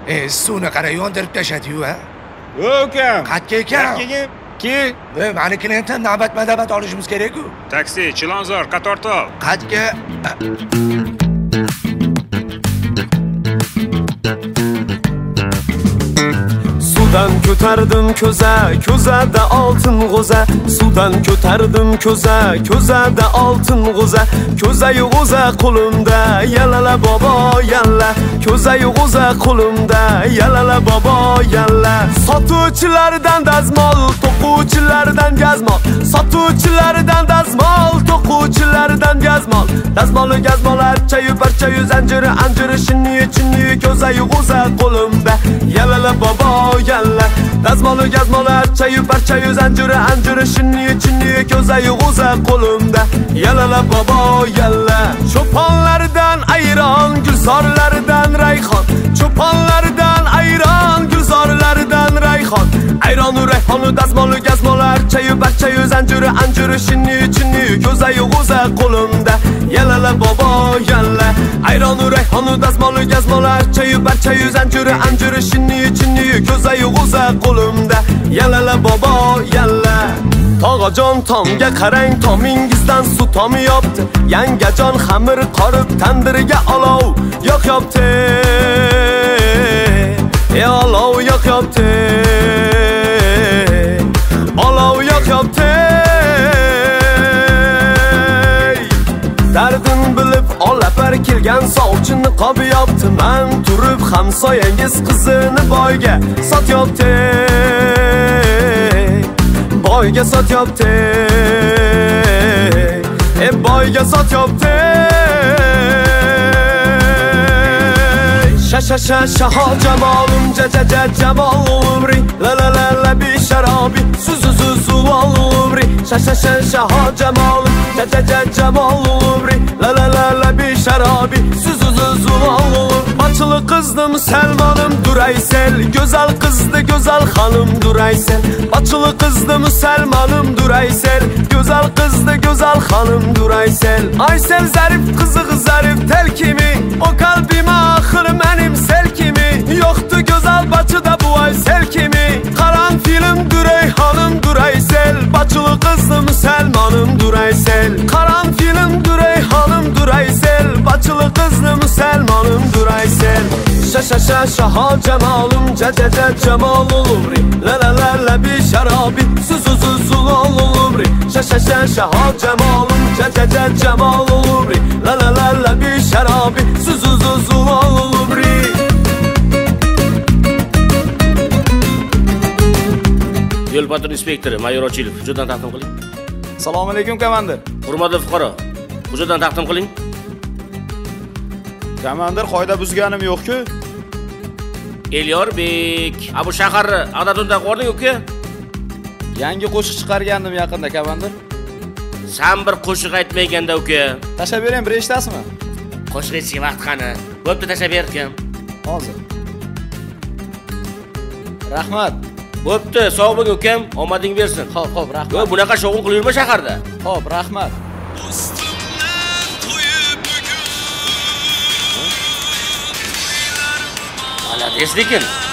Suvni qara yondirib tashadi-yu, ha? Ukam. Qatga ekan? Ki? Menikini ham navbatma-navbat olishimiz kerak-ku. Taksi, Chilonzor, Qatortol. Qatga Sudan ko'tardim ko'zada oltin g'o'za. Sudan ko'tardim ko'zada oltin g'o'za. Ko'zayu g'o'za qo'limda, yalala bobo yalla. Ko'zayu g'o'za qo'limda, yalala bobo yalla. Sotuvchilardan dazmol, to'quvchilardan gazmol. Sotuvchilardan dazmol, to'quvchilardan gazmol. Dazmolu gazmolar, parchayu zanjiri, anjiri, shinni, ko'zayu g'o'za qo'limda, yalala bobo yalla. Dazmolu gazmolar, parchayu zanjiri, anjiri, shinni, ko'zayu g'o'za qo'limda, yalala bobo yalla. Cho'ponlardan ayron, gulzorlardan rayhon. Cho'ponlardan ayron, gulzorlardan rayhon. Ayronu rayhonu dazmolu gazmolar, parchayu zanjiri, anjiri, shinni, ko'zayu g'o'za qo'limda, yalala bobo yalla. Ayronu rayhonu dazmolu gazmolar, parchayu zanjiri, anjiri, shinni, ko'zayu g'o'za qo'limda, yalala bobo yalla. Tog'ajon tomga qarang, tomingizdan suv tomiyapti. Yangajon xamir qorib tandirga olov yoqyapti. Olov yoqyapti. Olov yoqyapti. Dardin bilib olapar kelgan sovchini qobiyapti. Men turib hamsoyangiz qizini boyga sotyapti. Boyga sotyapti. Boyga sotyapti. Shaho jamolim jamol umri. La bi sharobi su umri. Shaho jamolim jamol umri. La bi sharobi su Bachılı qizdi musulmonim Duraysel. Go'zal qizdi go'zal xonim Duraysel. Bachılı qizdi musulmonim Duraysel. Go'zal qizdi go'zal xonim Duraysel. Aysel zarif qiziq zarif tel kimi. O kalbim axir menim sel kimi. Yo'qdi go'zal bachida bu Aysel kimi. Qaran film Durayxonim Duraysel. Bachılı qizdi musulmonim Duraysel. Qaran film Durayxonim Duraysel. Bachılı qizdi musulmonim Duraysel. Shaho jamolim jamol umri. La bi sharobi su umri. Shaho jamolim jamol umri. La bi sharobi su umri. Yo'l patrul inspektori Mayor Ochilov, hujjatdan taqdim qiling. Assalomu alaykum komandir. Hurmatli fuqaro, hujjatdan taqdim qiling. Komandir, qoida buzganim yo'q-ku. Elyorbek, bu shaharni adadundan qo'rding uka? Yangi qo'shiq chiqargandim yaqinda komandir. Sen bir qo'shiq aytmayganda uka. Tashlab bering, bir eshitasizmi? Qo'shiq aytishga vaqt qani? Bo'pti, tashlab berdim. Hozir. Rahmat. Bo'pti, sog' bo'ling ukam, omading bersin. Xo'p, rahmat. Yo, bunaqa shovqin qilib yurma shaharda. Xo'p, rahmat. Malades lekin.